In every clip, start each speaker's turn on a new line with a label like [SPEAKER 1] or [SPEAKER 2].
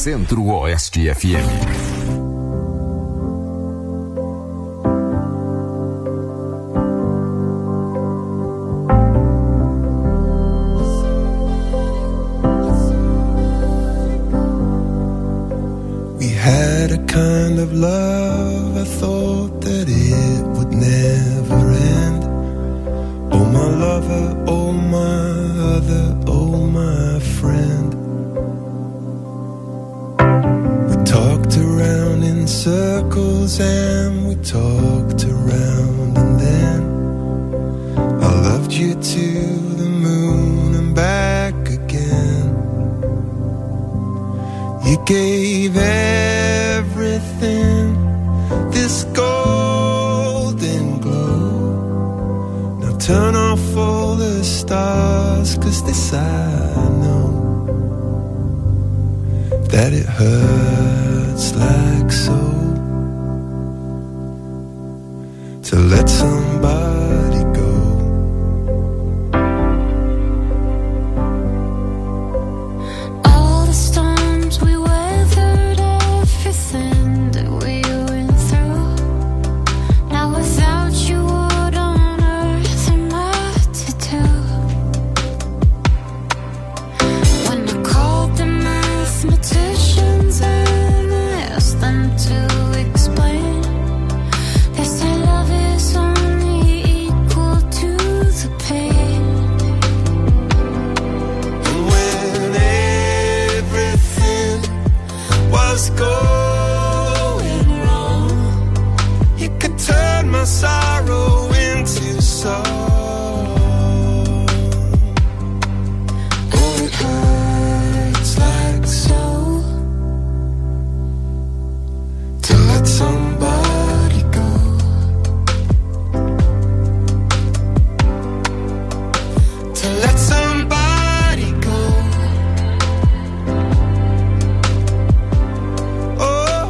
[SPEAKER 1] Centro-Oeste FM.
[SPEAKER 2] Had a kind of love, I thought that it would never end. Oh my lover, oh my other, oh my friend. We talked around in circles and we talked around, and then I loved you to the moon and back again. You gave everything this golden glow. Now turn off all the stars, 'cause this I know, that it hurts like so to let somebody go. Sorrow into song. Oh, it hurts like so to let somebody go. To let somebody go. Oh.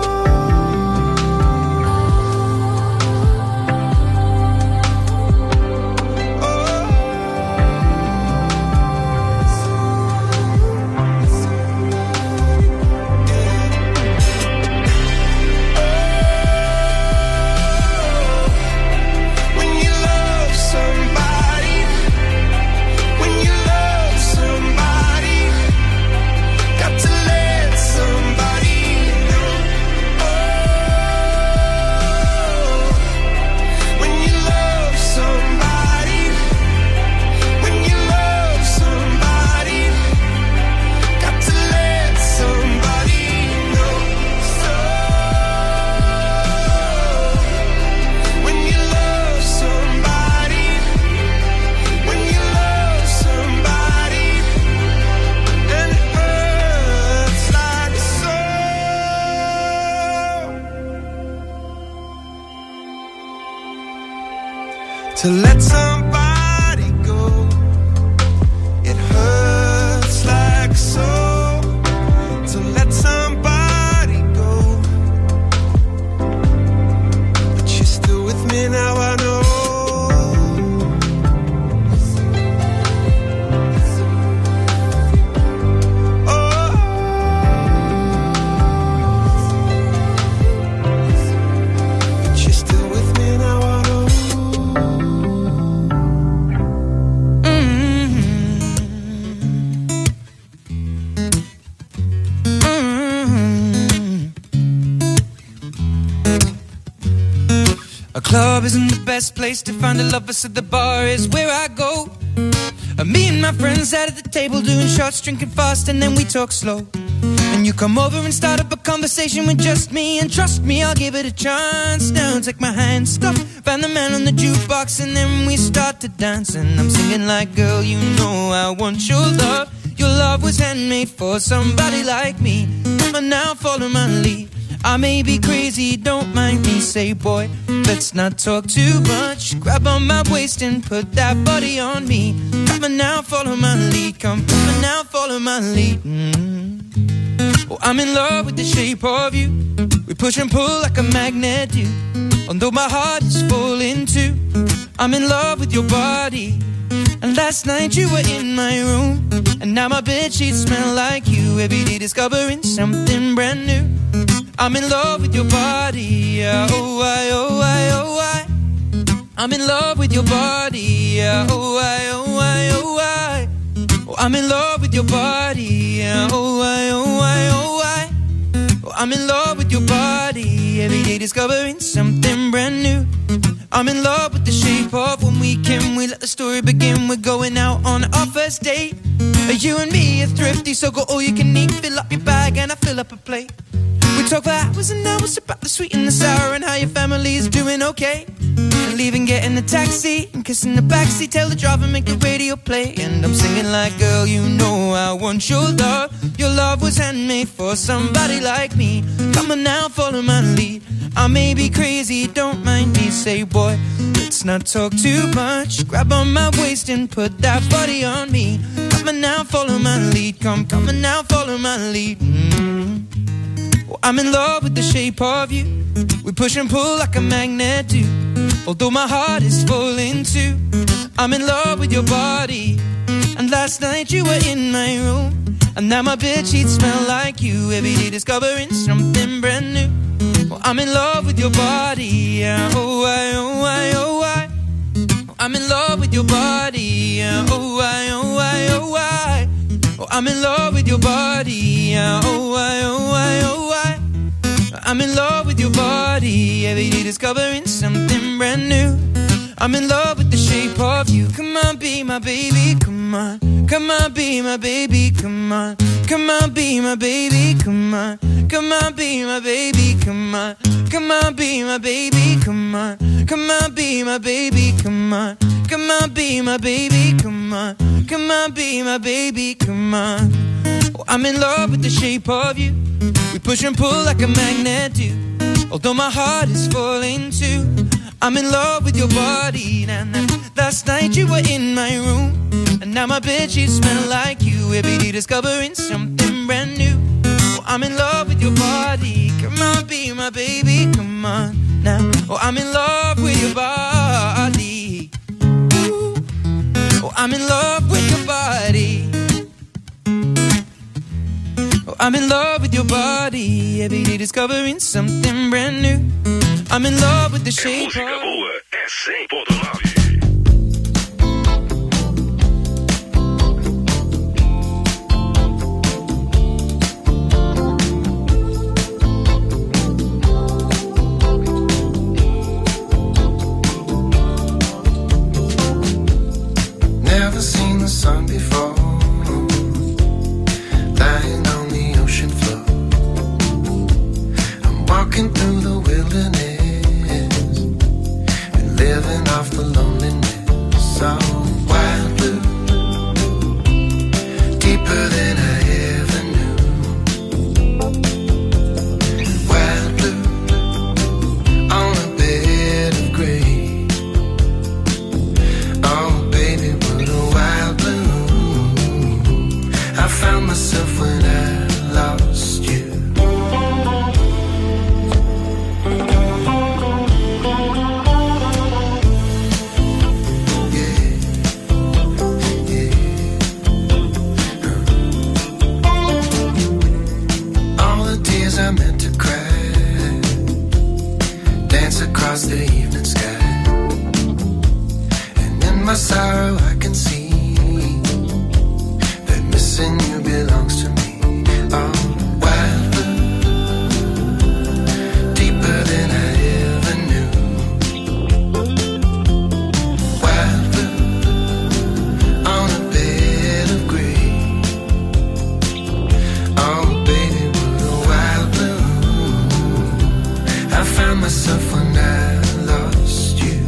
[SPEAKER 2] To let somebody go, it hurts like so. To let somebody go, but you're still with me now, I know. Oh, but you're still with me now, I know.
[SPEAKER 3] Club isn't the best place to find a lover, so the bar is where I go. Me and my friends sat at the table doing shots, drinking fast, and then we talk slow. And you come over and start up a conversation with just me, and trust me, I'll give it a chance. Now take my hand, stop, find the man on the jukebox, and then we start to dance. And I'm singing like, girl, you know I want your love. Your love was handmade for somebody like me. Come on now, follow my lead. I may be crazy, don't mind me. Say, boy, let's not talk too much. Grab on my waist and put that body on me. Come on now, follow my lead. Come on now, follow my lead. Oh, I'm in love with the shape of you. We push and pull like a magnet do. Although my heart is falling too, I'm in love with your body. And And last night you were in my room, and now my bedsheets smell like you. Every day discovering something brand new. I'm in love with your body, yeah. Oh why, oh why, oh why. I'm in love with your body, yeah. Oh why, oh why, oh why. Oh, I'm in love with your body, yeah. Oh why, oh why, oh why. Oh, I'm in love with your body. Every day discovering something brand new. I'm in love with the shape of when we can. We let the story begin. We're going out on our first date. You and me are thrifty, so go all you can eat. Fill up your bag and I fill up a plate. We talk for hours and hours about the sweet and the sour and how your family is doing okay. And leaving, getting a taxi and kissing the backseat. Tell the driver make the radio play. And I'm singing like, girl, you know I want your love. Your love was handmade for somebody like me. Come on now, follow my lead. I may be crazy, don't mind me. Say, boy, let's not talk too much. Grab on my waist and put that body on me. Come on now, follow my lead. Come on now, follow my lead. Well, I'm in love with the shape of you. We push and pull like a magnet do. Although my heart is falling too. I'm in love with your body. And last night you were in my room, and now my bedsheets smell like you. Every day discovering something brand new. Well, I'm in love with your body, yeah. Oh why, oh why, oh why. I'm in love with your body, yeah. Oh why, oh why, oh why. Oh, I'm in love with your body, yeah. Oh why, oh why, oh why. I'm in love with your body. Every day discovering something brand new. I'm in love with the shape of you. Come on, be my baby, come on. Come on, be my baby, come on. Come on, be my baby, come on. Come on, be my baby, come on. Come on, be my baby, come on. Come on, be my baby, come on. Come on, be my baby, come on. Come on, be my baby, come on. Oh, I'm in love with the shape of you. We push and pull like a magnet do. Although my heart is falling too. I'm in love with your body. Nah, nah. Last night you were in my room, and now my bedsheets smell like you. Every day discovering something brand new. Oh, I'm in love with your body. Come on, be my baby, come on now. Oh, I'm in love with your body. Ooh. Oh, I'm in love with your body. Oh, I'm in love with your body. Every day discovering something brand new. I'm in love with the shape of...
[SPEAKER 1] Música boa é sempre o rádio.
[SPEAKER 2] Never seen the sun before, lying on the ocean floor. I'm walking through the wilderness, living off the loneliness. So wild blue, deeper than I ever knew. Wild blue, on a bed of gray. Oh baby, what a wild blue I found myself when I lost you. I meant to cry, dance across the evening sky, and in my sorrow I can see that missing you belongs to me. Oh, wild blue, deeper than I ever knew. Wild blue, on a bed of gray. Oh baby, I found myself when I lost you.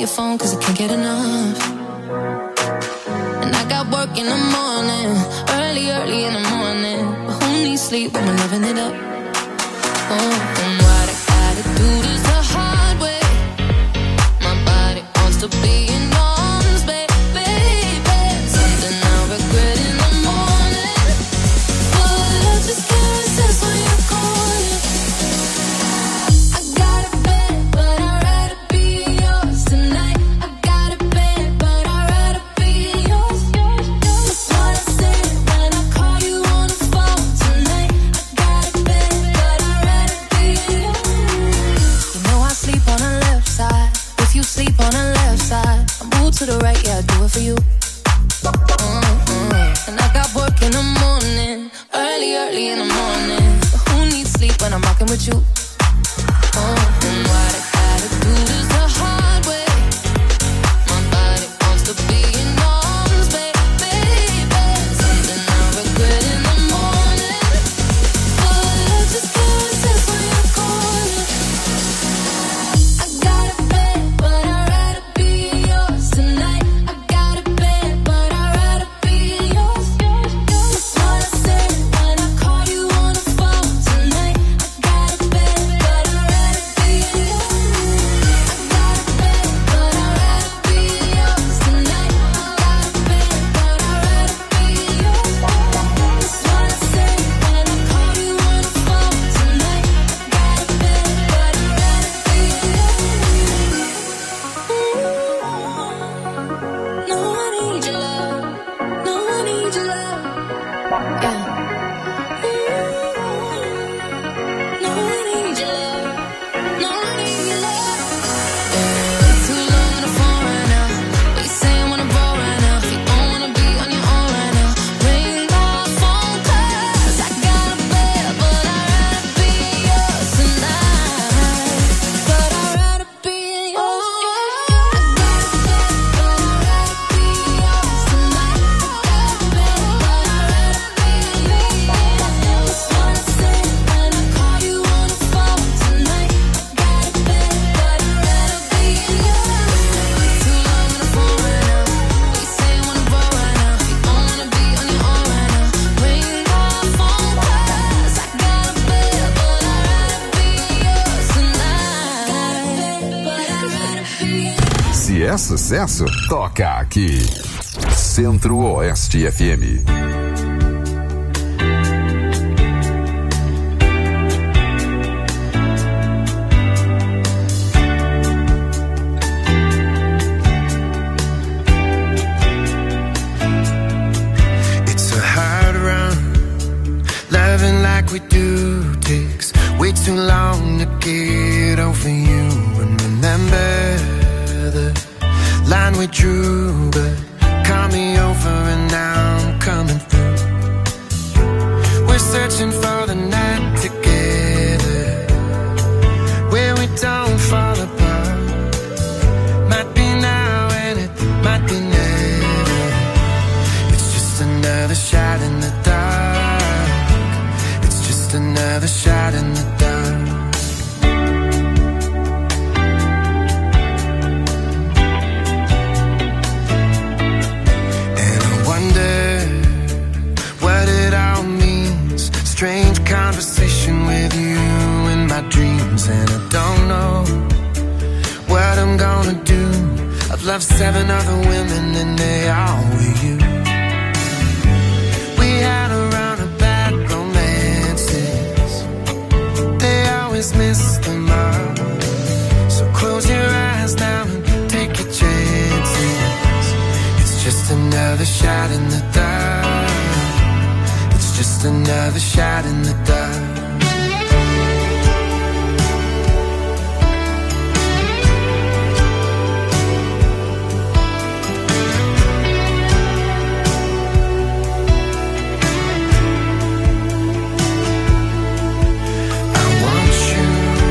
[SPEAKER 4] your phone cause I can't get enough. And I got work in the morning, early in the morning. But who needs sleep when we're loving it up? Oh, and what I gotta do this the hard way. My body wants to be in arms, baby. Something I regret in the morning. But I just can't resist when you're calling. I got a bed, but I'd rather be yours tonight. I got a bed, but I'd rather be yours. That's what I said when I call you on the phone tonight. I got a bed, but I'd rather be yours. You know I sleep on the left side. If you sleep on the left side, I move to the right, yeah, I do it for you. And I got work in the morning, early in the morning. But who needs sleep when I'm rocking with you? And what I gotta do this the hard way. My body wants to be in arms, baby. Something I regret in the morning. But I just can't resist when you're calling. I got a bed, but I'd rather be yours tonight. I got a bed, but I'd rather be yours. That's what I said when I call you on the phone tonight. I got a bed, but I'd rather be yours. I got a bed, but I'd rather be yours tonight. I got a bed, but I'd rather be yours. That's what I said when I call you on the phone tonight. I got a bed, but I'd rather be yours. No, I need your love. No, I need your love. Yeah. No, I need your love. No, I need your love. Too long on the phone right now. What you saying when I'm bored right now? If you don't wanna be on your own right now, ring my phone 'cause I got a bed, but I'd rather be yours tonight. But I'd rather be yours. I got a bed, but I'd rather be yours tonight. I got a bed, but I'd rather be yours. That's what I said when I call you on the phone tonight. I got a bed, but I'd rather be yours. Too long on the phone right now. What you saying when I'm bored right now? If you don't wanna be on your own right now, ring my phone 'cause I got a bed, but I'd rather be yours tonight. Got a bed, but I'd rather be yours.
[SPEAKER 5] Se é sucesso, toca aqui. Centro-Oeste FM.
[SPEAKER 2] It's a hard run. Loving like we do takes way too long to get over you. And remember the line we drew, but call me over and now I'm coming through. We're searching for the night together, where we don't fall apart. Might be now and it might be never. It's just another shot in the dark. It's just another shot in the dark. And I wonder what it all means. Strange conversation with you in my dreams. And I don't know what I'm gonna do. I've loved 7 other women and they all were you. We had a run of bad romances. They always miss the mark. So close your eyes now and take your chances. It's just another shot in the dark. It's just another shot in the dark. I want you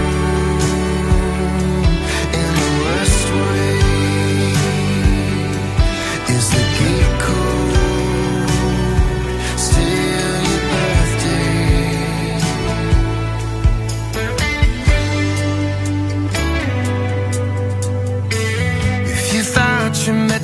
[SPEAKER 2] in the worst way. Is the gate cold? Still your birthday.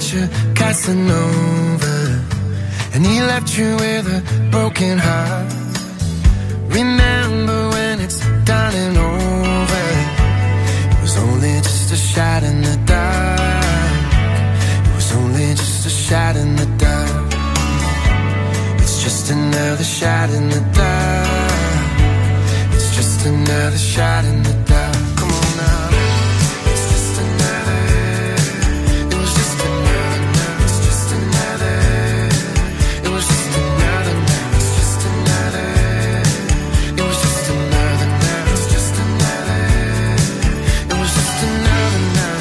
[SPEAKER 2] such a Casanova, and he left you with a broken heart. Remember when it's done and over, it was only just a shot in the dark. It was only just a shot in the dark. It's just another shot in the dark. It's just another shot in the dark. Come on now. It's just another. It was just another. It's just another. It was just another. It's just another. It was just another. It's just another. It was just another night.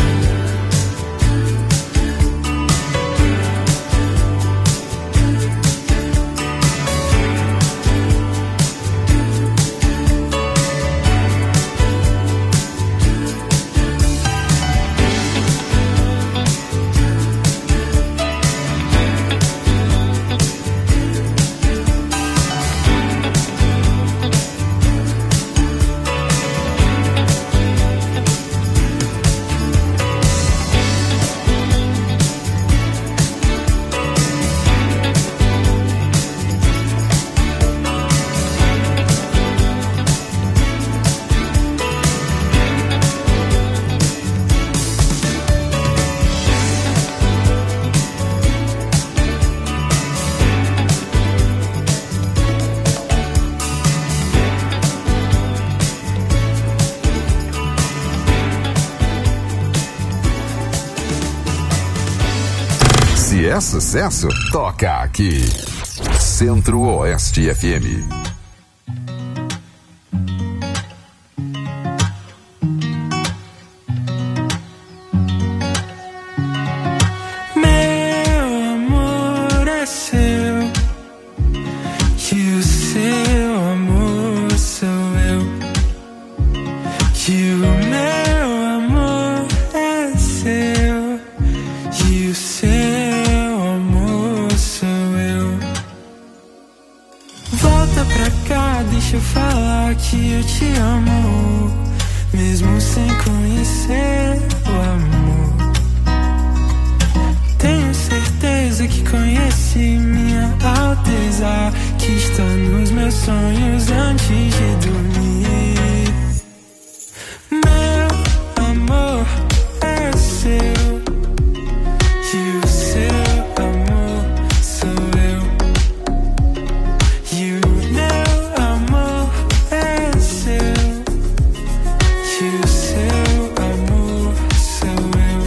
[SPEAKER 5] Se é sucesso, toca aqui. Centro-Oeste FM.
[SPEAKER 2] Meu amor é seu, que o seu amor sou eu, que o meu amor é seu, que o seu amor sou eu. Volta pra cá, deixa eu falar que eu te amo, mesmo sem conhecer o amor. Tenho certeza que conheci minha Alteza, que está nos meus sonhos antes de dormir. Meu amor é seu, que o seu amor sou eu, e o meu amor é seu, que o seu amor sou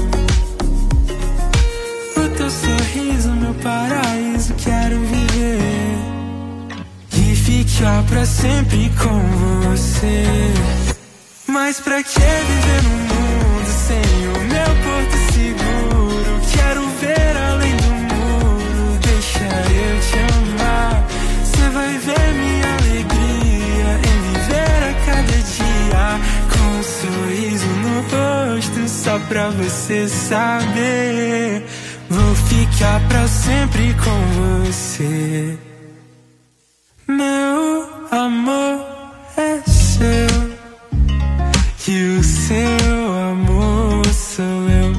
[SPEAKER 2] eu. O teu sorriso, meu paraíso, quero viver e ficar pra sempre com você. Mas pra que viver num mundo sem o meu porto seguro? Quero ver além do muro, deixa eu te amar. Cê vai ver minha alegria em viver a cada dia, com um sorriso no rosto, só pra você saber. Vou ficar pra sempre com você. Meu amor é seu, que o seu amor sou eu,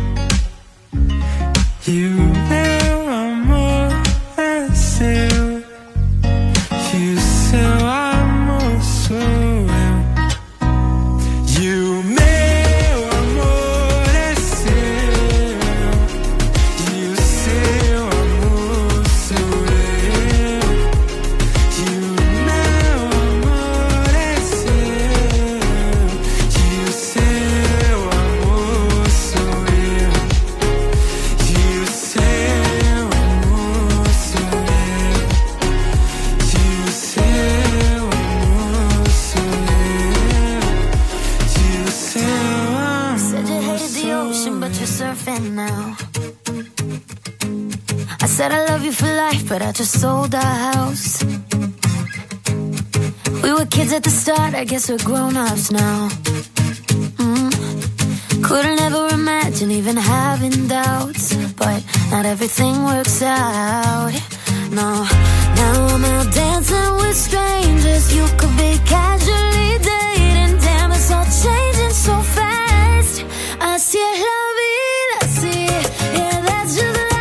[SPEAKER 2] e o meu amor é seu, que o seu amor sou eu, e o meu amor é seu, e o seu amor sou eu, e o meu amor é seu, que o seu amor sou eu, que o seu amor sou eu, que o seu amor sou eu, que o seu
[SPEAKER 4] Said you
[SPEAKER 2] amor
[SPEAKER 4] hated the
[SPEAKER 2] sou
[SPEAKER 4] ocean, but you're surfing now. I said I love you for life, but I just sold our house. We were kids at the start, I guess we're grown-ups now. Couldn't ever imagine even having doubts, but not everything works out. No, now I'm out dancing with strangers. You could be casually dating. Damn, it's all changing so fast. Así es la vida, sí, yeah, that's just life.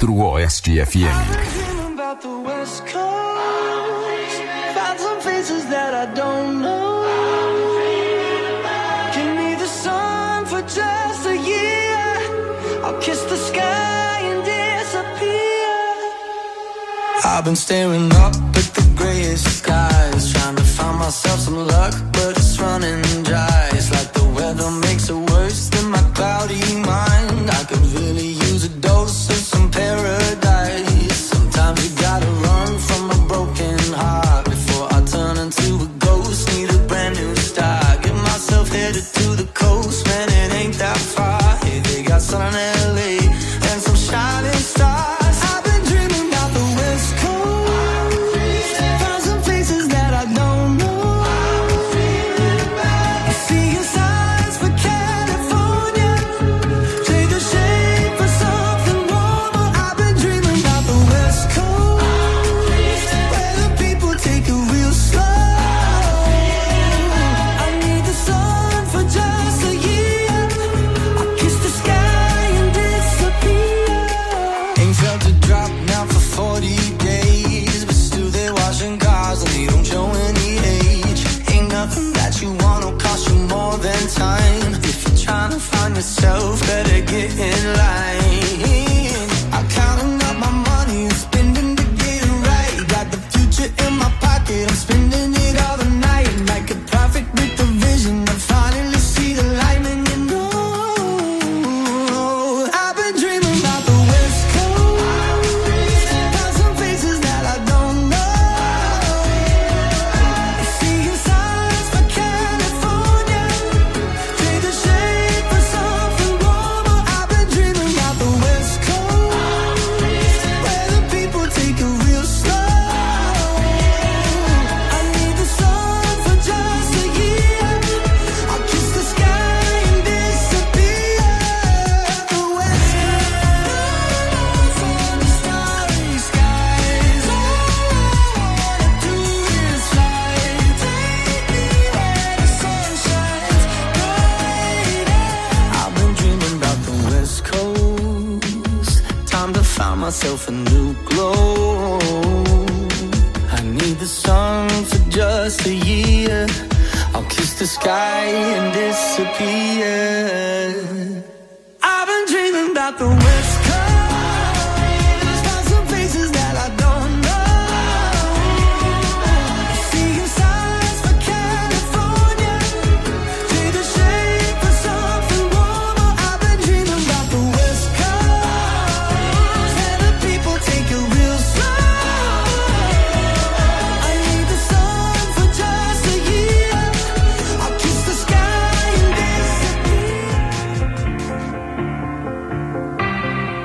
[SPEAKER 5] 4 Oeste FM.
[SPEAKER 6] I've been staring up at the grayest skies, trying to find myself some luck, but it's running dry. It's like the weather makes it worse than my cloudy mind. I could really use a dose of some paradise. Sometimes you gotta run from a broken heart before I turn into a ghost. Need a brand new start. Get myself headed to the coast, man, it ain't that far. Hey, they got sun in LA and some shining stars. Yourself, better get in line. I'm counting up my money and spending to get it right. Got the future in my pocket, I'm spending it all the night. Like a prophet with a vision, I finally see the light, and you know I've been dreaming about the West Coast. Found some faces that I don't know. Seeing signs for California. Take the shape of something warmer. I've been dreaming about the West Coast, where the people take it real slow. I need the sun for just a year. I'll kiss the sky and disappear. The West Coast on the starry skies. All I wanna do is fly. Take me where the sun shines brighter. I've been dreaming about the West Coast. Time to find myself a new glow. I need the sun for just a year. I'll kiss the sky and disappear. I've been dreaming about the West Coast. Found some faces that I don't know. Seeing signs for California. Take the shape of something warmer. I've been dreaming about the West Coast, where the people take it real slow. I need the sun for just a year. I'll kiss the sky and disappear.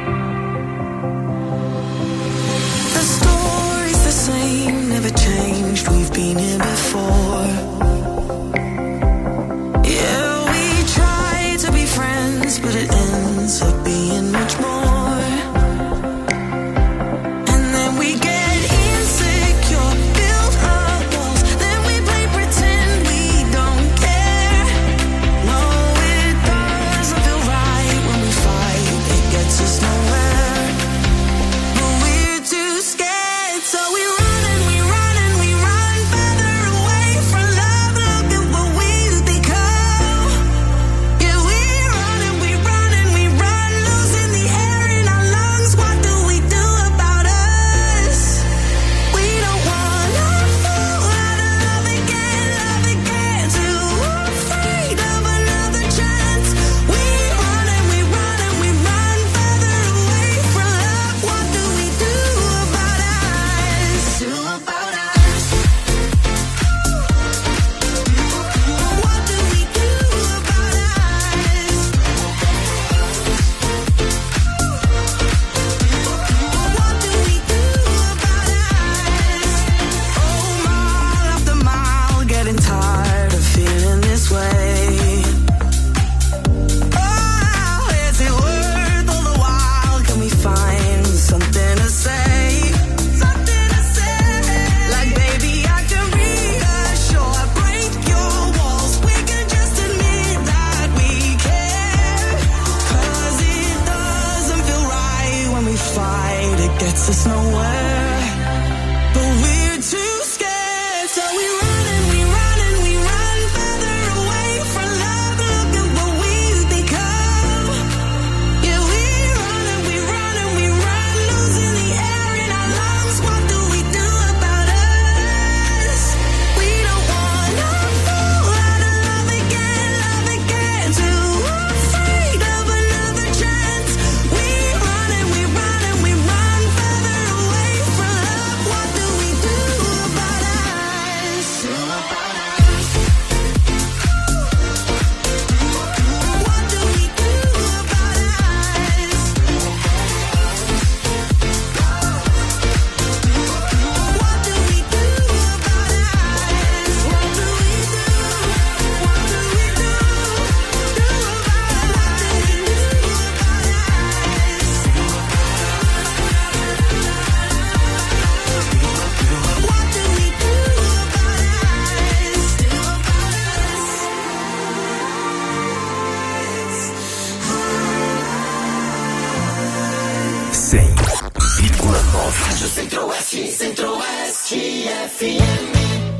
[SPEAKER 6] Centro SCFM.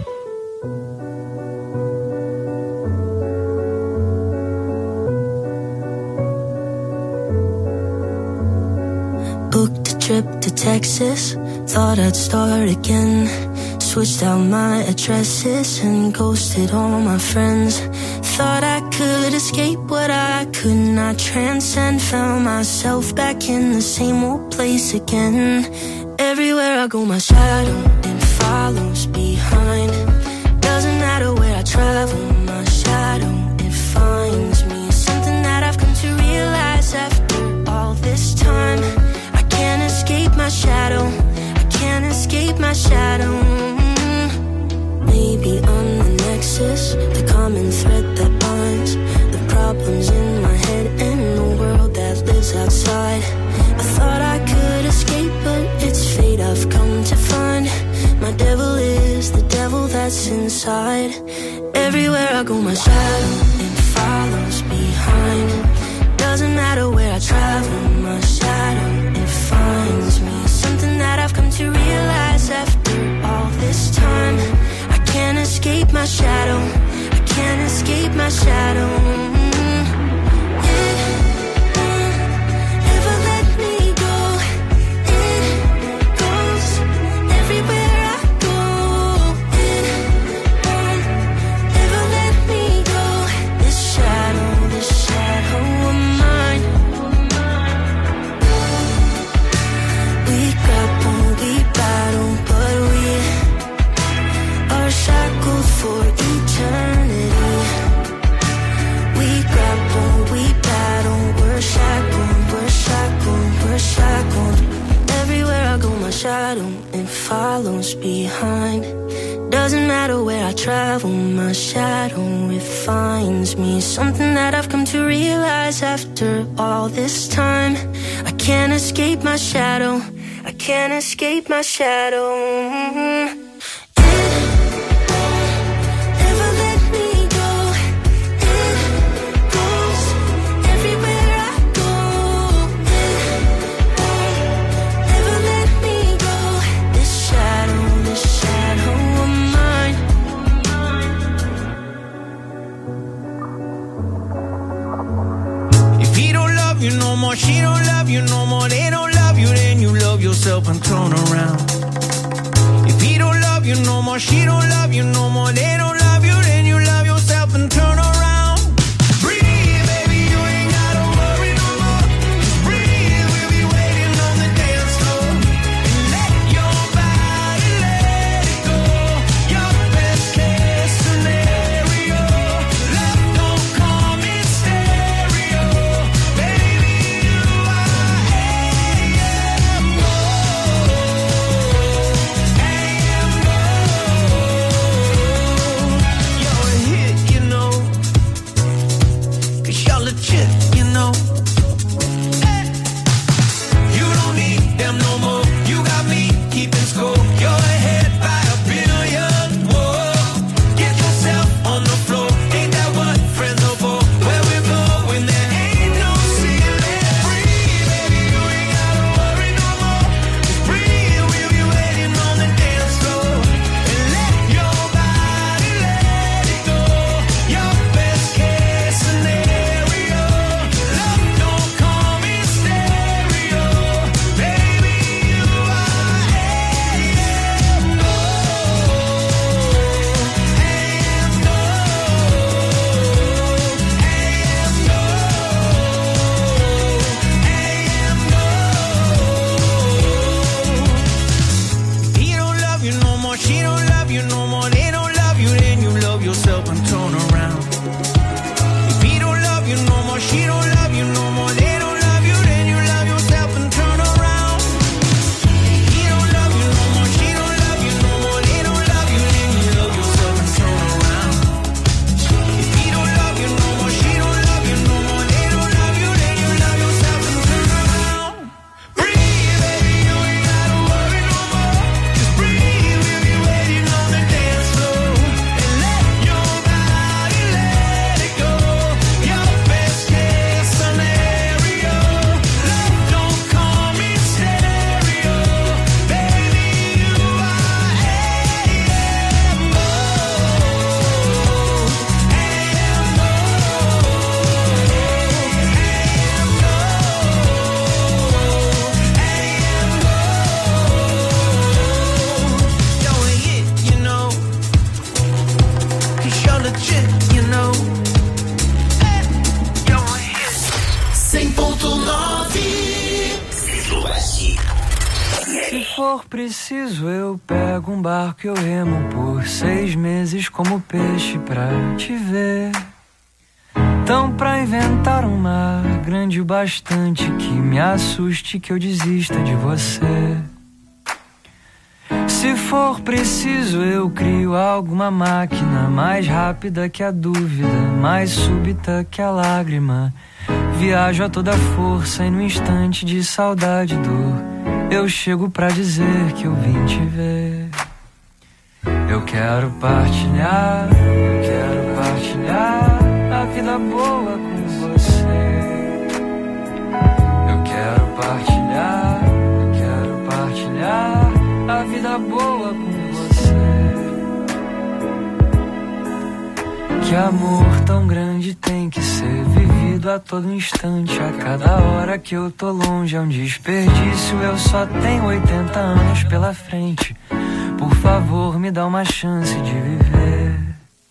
[SPEAKER 7] Booked a trip to Texas, thought I'd start again. Switched out my addresses and ghosted all my friends. Thought I could escape what I could not transcend. Found myself back in the same old place again. Everywhere I go my shadow, it follows behind. Doesn't matter where I travel, my shadow, it finds me. Something that I've come to realize after all this time. I can't escape my shadow, I can't escape my shadow. Maybe I'm the nexus, the common thread that binds the problems in my head and the world that lives outside. I thought I could escape, but it's fate I've come to find. My devil is the devil that's inside. Everywhere I go my shadow, it follows behind. Doesn't matter where I travel, my shadow, it finds me. Something that I've come to realize after all this time. I can't escape my shadow, I can't escape my shadow. It won't ever let me go. It goes everywhere I go. It won't ever let me go. This shadow of mine. We grapple, we battle, but we are shackled for eternity. We grapple, we battle, we're shackled, we're shackled, we're shackled. Everywhere I go my shadow, it follows behind. Doesn't matter where I travel, my shadow, it finds me. Something that I've come to realize after all this time. I can't escape my shadow, I can't escape my shadow.
[SPEAKER 3] You no more, she don't love you no more, they don't love you, then you love yourself and turn around. If he don't love you no more, she don't love you no more, they don't love you, then you love yourself and turn around. Breathe, baby, you ain't gotta worry no more. Just breathe, we'll be waiting on the dance floor. And let your body let it go. Your best case scenario. Love don't come in stereo.
[SPEAKER 6] Breathe, baby, you ain't gotta worry no more. Just breathe, we'll be waiting on the dance floor.
[SPEAKER 8] for preciso, eu pego um barco e eu remo por 6 meses como peixe pra te ver. Então pra inventar um mar grande o bastante que me assuste, que eu desista de você. Se for preciso, eu crio alguma máquina mais rápida que a dúvida, mais súbita que a lágrima. Viajo a toda força e no instante de saudade e dor eu chego pra dizer que eu vim te ver. Eu quero partilhar a vida boa com você. Eu quero partilhar a vida boa com você. Que amor tão grande tem que ser vivido a todo instante. A cada hora que eu tô longe é um desperdício. Eu só tenho 80 anos pela frente. Por favor, me dá uma chance de viver.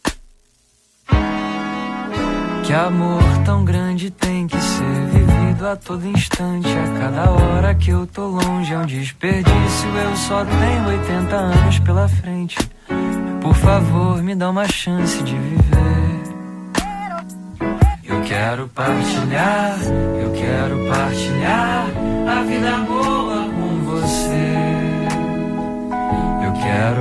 [SPEAKER 8] Que amor tão grande tem que ser vivido a todo instante. A cada hora que eu tô longe é um desperdício. Eu só tenho 80 anos pela frente. Por favor, me dá uma chance de viver. Eu quero partilhar a vida boa com você. Eu quero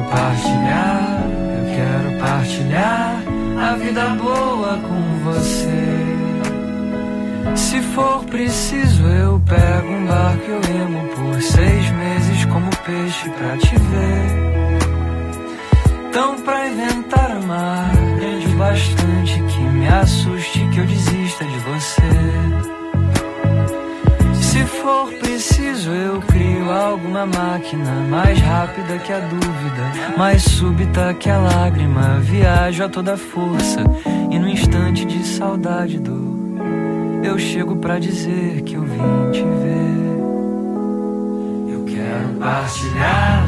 [SPEAKER 8] partilhar a vida boa com você. Se for preciso, eu pego um barco e eu remo por 6 meses como peixe pra te ver. Então pra inventar um mar grande o bastante que me assuste, que eu desista de você. Se for preciso, eu crio alguma máquina mais rápida que a dúvida, mais súbita que a lágrima. Viajo a toda força e no instante de saudade e dor eu chego pra dizer que eu vim te ver. Eu quero partilhar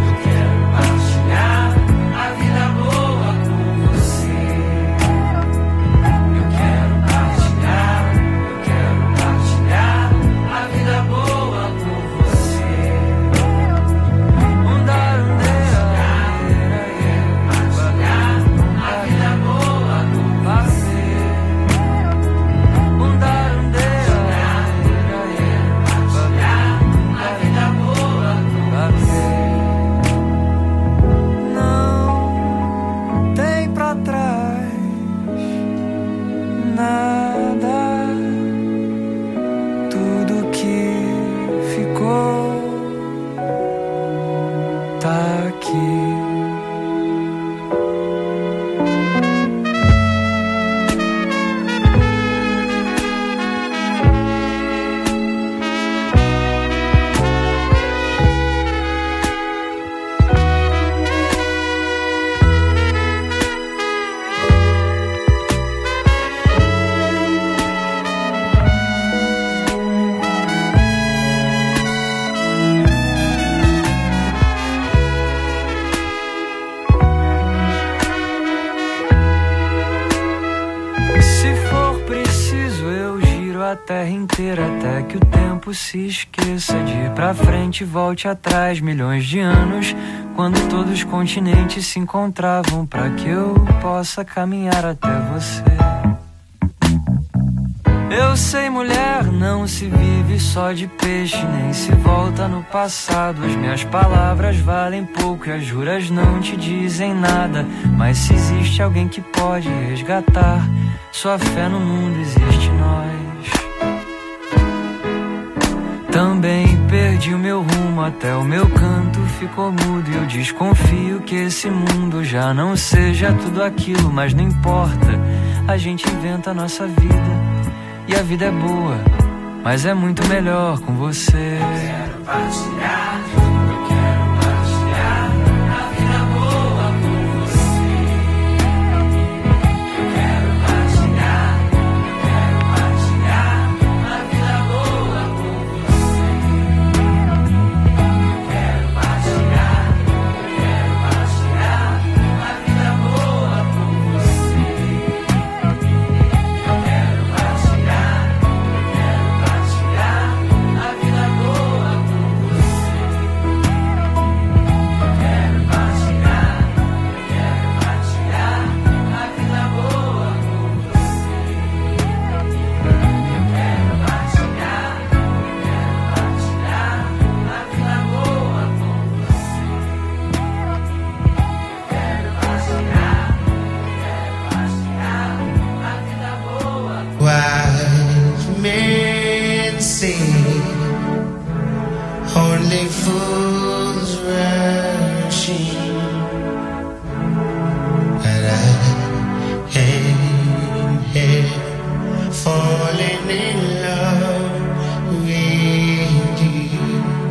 [SPEAKER 8] a vida boa com você. Eu quero partilhar a vida boa com você. Partilhar a vida boa com você. Nada, tudo que ficou tá aqui. A terra inteira até que o tempo se esqueça de ir pra frente e volte atrás milhões de anos, quando todos os continentes se encontravam pra que eu possa caminhar até você. Eu sei, mulher, não se vive só de peixe, nem se volta no passado. As minhas palavras valem pouco e as juras não te dizem nada, mas se existe alguém que pode resgatar sua fé no mundo, existe nós. Também perdi o meu rumo, até o meu canto ficou mudo. E eu desconfio que esse mundo já não seja tudo aquilo, mas não importa, a gente inventa a nossa vida. E a vida é boa, mas é muito melhor com você. Eu quero partilhar a vida boa com você. Eu quero partilhar a vida boa com você. Eu quero partilhar a vida boa com você. Eu quero partilhar a vida boa com você.
[SPEAKER 9] in love with you.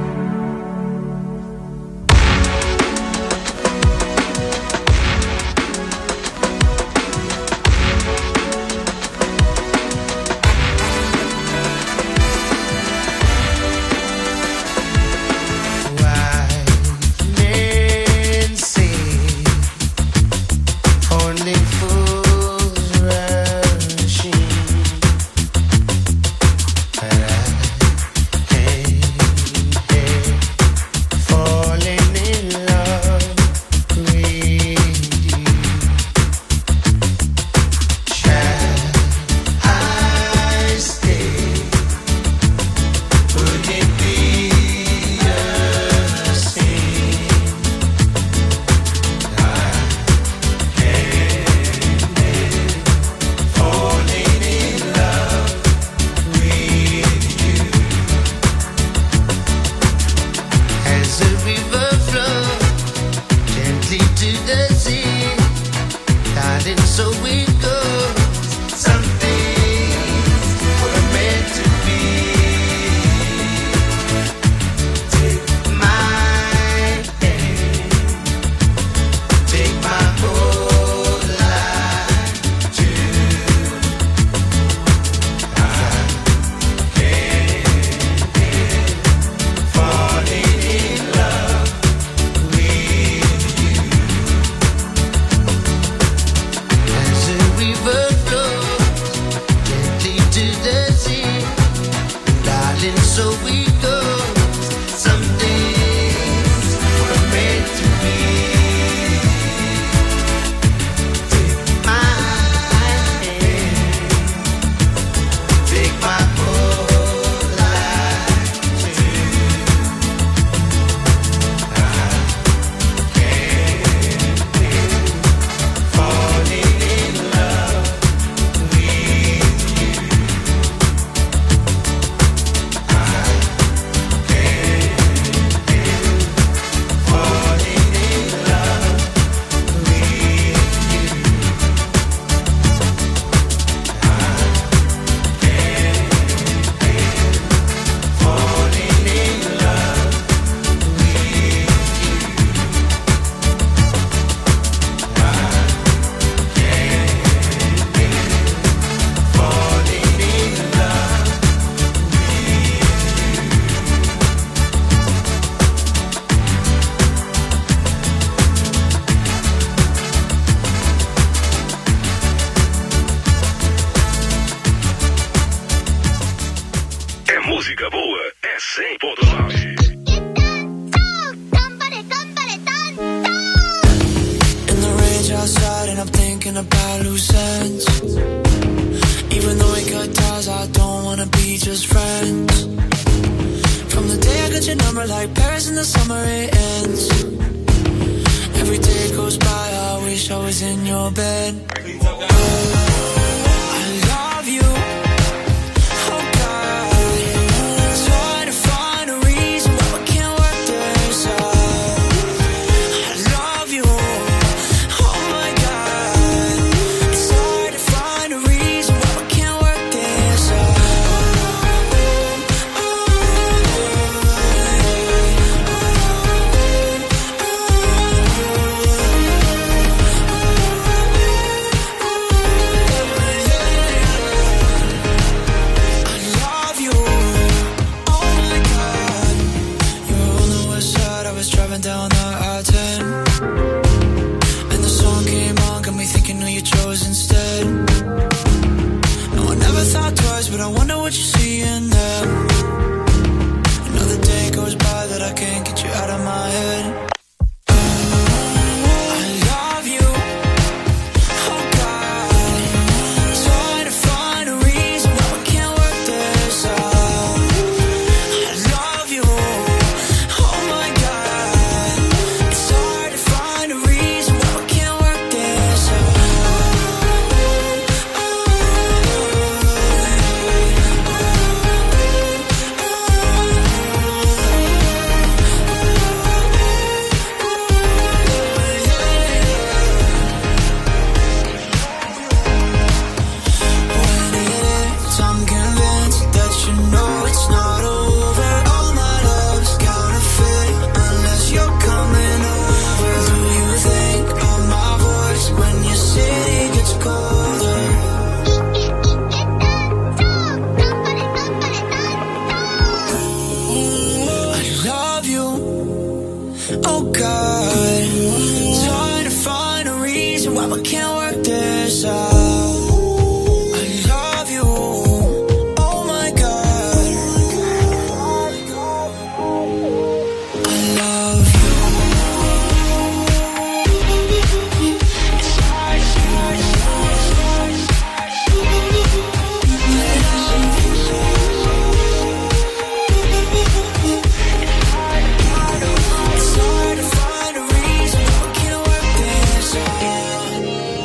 [SPEAKER 1] Música boa é 100.9.
[SPEAKER 6] In the rage outside and I'm thinking about loose ends. Even though we cut ties, I don't wanna be just friends. From the day I got your number, like Paris in the summer, it ends. Every day goes by, I wish I was in your bed. I love you. but can't work this out. I love you. Oh my God. I love you. It's hard to find a reason, but can't work this out.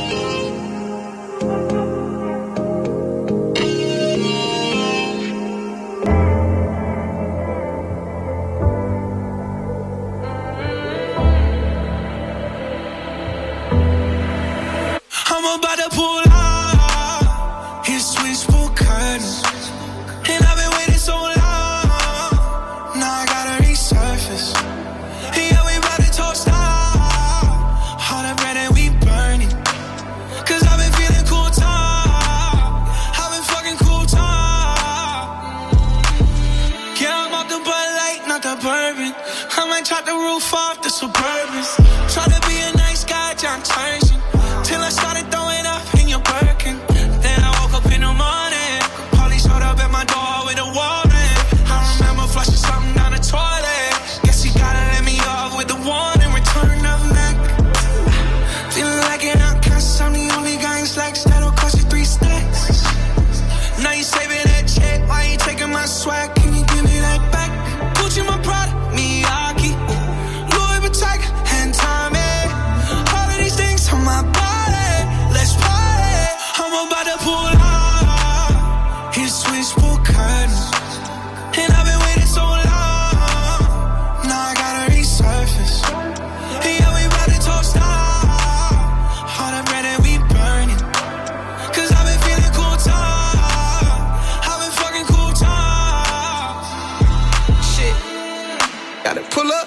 [SPEAKER 6] I'm about to pull out his switchboard curtains, and I've been waiting so long. Now I gotta resurface. Yeah, we about to toast out all that bread and we burning. Cause I've been feeling cool time. I've been fucking cool time. Yeah, I'm off the Bud Light, not the bourbon. I might chop the roof off the Suburbans. Try to be a nice guy, John Turgeon, till I started throwing up in your Birkin. Then I woke up in the morning, police showed up at my door with a warrant. I remember flushing something down the toilet. Guess he gotta let me off with the warning. Return of Mac. Feeling like an outcast, I'm the only guy in slacks that'll cost you 3 stacks. Now you saving that check, why you taking my swag? Can you give me that back? Gucci my product, Miyake, Louis Vuitton, and Tommy. All of these things on my body, let's party. I'm about to pull out his switchboard curtains, and I've been waiting so long. Now I gotta resurface. Yeah, we about to toast out all that bread and we burning. Cause I've been feeling cool time. I've been fucking cool time. Shit. Gotta pull up.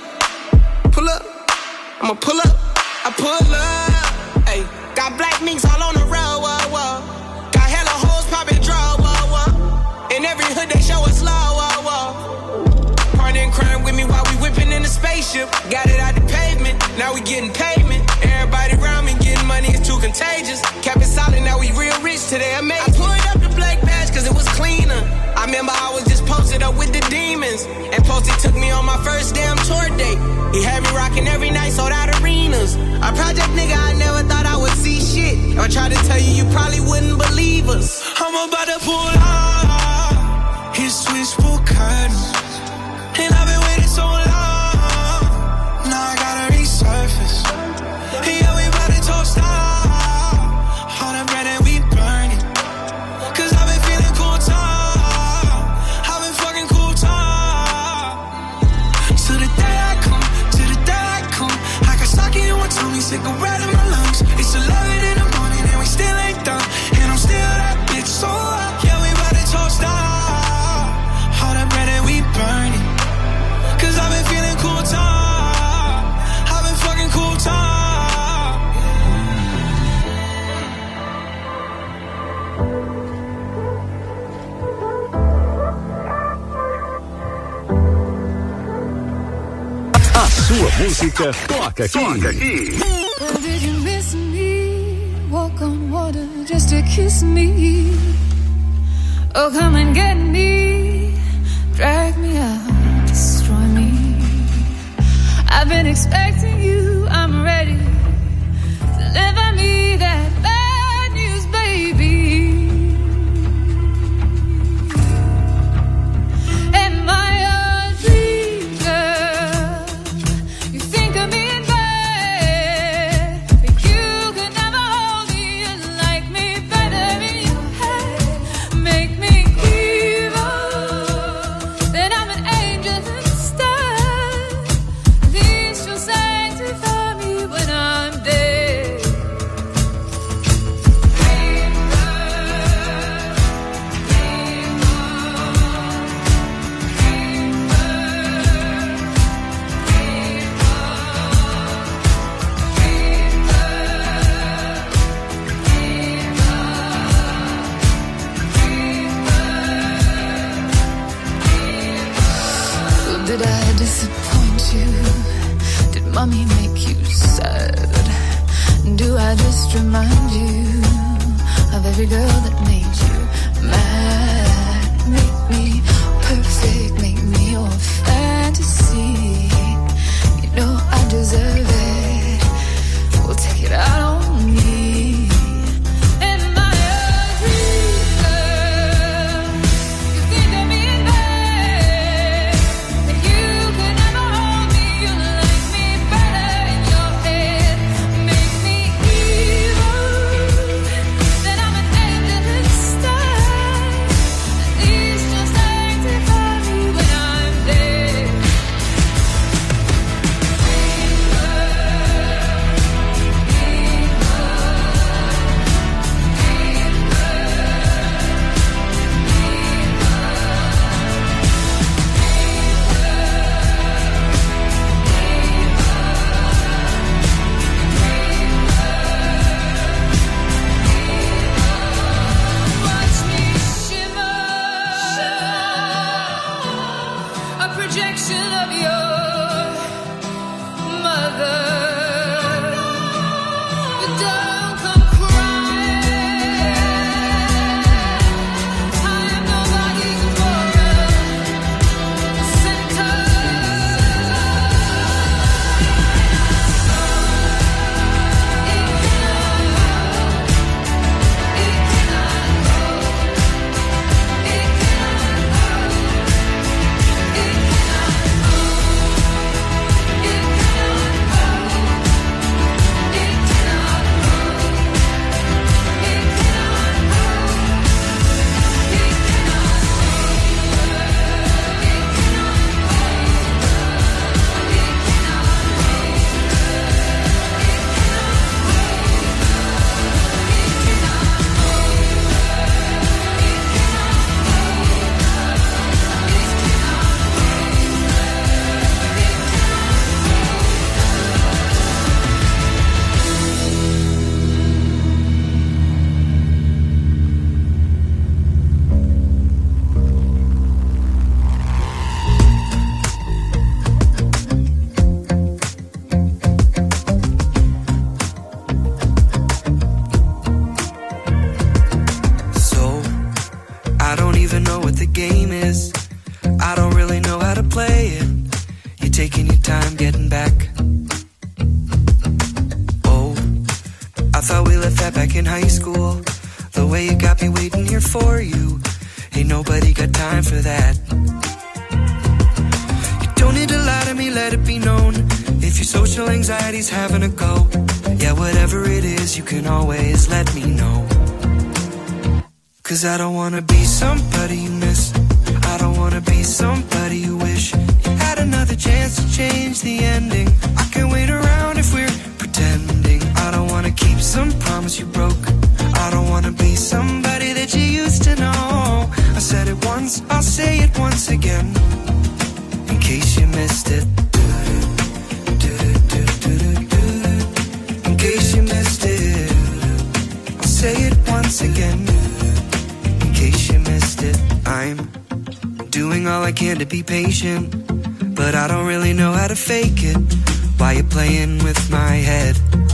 [SPEAKER 6] I'ma pull up. I pull up. Ayy. Got black minks all on the road. Whoa, whoa. Got hella hoes popping draw. Whoa, whoa. In every hood they show us love. Whoa, whoa. Partner in crime with me while we whipping in the spaceship. Got it out the pavement. Now we getting payment. Everybody around me getting money is too contagious. Kept it solid. Now we real rich today. Amazing. I pulled up the black badge cause it was cleaner. I remember I was just posted up with the demons. And Posty took me on my first damn tour date. He had me rocking every night, sold out arenas. A project nigga, I never thought I would see shit. If I tried to tell you, you probably wouldn't believe us. I'm about to pull out his switchboard curtains, and I've been waiting so long. Now I gotta resurface. Yeah, we about to toast out all that bread and we burning. Cause I've been feeling cool time. I've been fucking cool time. So the day I come, I got sake in one tummy, cigarette in my lungs. It's 11 in the morning and we still ain't done. And I'm still that bitch so up. Yeah, we about to toast out all that bread and we burning. Cause I've been feeling cool time. I've been fucking cool time.
[SPEAKER 5] A sua música toca aqui.
[SPEAKER 10] Oh, did you miss me? Walk on water just to kiss me. Oh, come and get me. Drag me out, destroy me. I've been expecting you, I'm ready. Deliver me that bad news, baby. Am I a dream girl? You think of me in bed, but you could never hold me and like me better in your head. Make me evil, then I'm an angel instead. At least you'll sanctify. remind you of every girl that made you mad. Make me perfect, make me your fantasy. You know I deserve it. We'll take it out on me. Am I a dream girl? You think of me in bed, that you could never hold me. You like me better in your head. Make me evil, then I'm an angel instead. At least just sanctify me when I'm dead. Watch me shimmer, a projection of your mother. But don't come crying. I am nobody's moral center.
[SPEAKER 3] So, I don't even know what the game is. I don't really know how to play it. You're taking your time getting back. Oh, I thought we left that back in high school. The way you got me waiting here for you. Ain't nobody got time for that. You don't need to lie to me, let it be known. If your social anxiety's having a go, yeah, whatever it is, you can always let me know. 'Cause I don't wanna be somebody you miss. I don't wanna be somebody you wish you had another chance to change the ending. I can't wait around if we're pretending. I don't wanna keep some promise you broke. I don't wanna be somebody that you used to know. I said it once, I'll say it once again, in case you missed it. In case you missed it, I'll say it once again, in case you missed it. I'm doing all I can to be patient, but I don't really know how to fake it. Why you playing with my head?